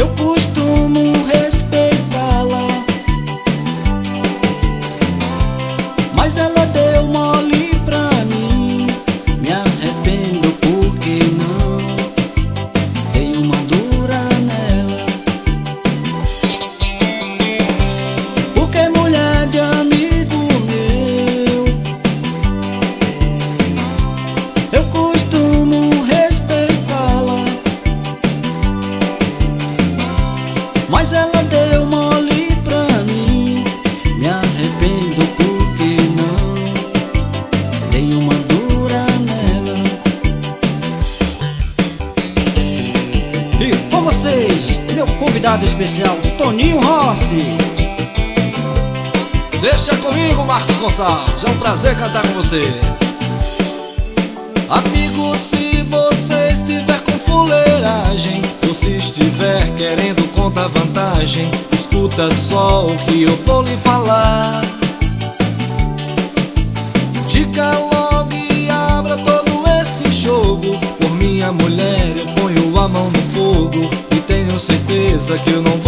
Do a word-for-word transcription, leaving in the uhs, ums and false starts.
Eu costumo respeitá-la, mas ela deu mole pra mim. Me arrependo porque não dei uma dura nela. Porque mulher de amigo meu, eu costumo respeitá-la, mas ela deu mole pra mim. Me arrependo porque não dei uma dura nela. E com vocês, meu convidado especial, Toninho Rossi. Deixa comigo, Marcos Gonçalves, é um prazer cantar com você. Amigo, se você estiver com fuleiragem, ou se estiver querendo contar vantagem, escuta só o que eu vou lhe falar. Diga logo e abra todo esse jogo. Por minha mulher eu ponho a mão no fogo, e tenho certeza que eu não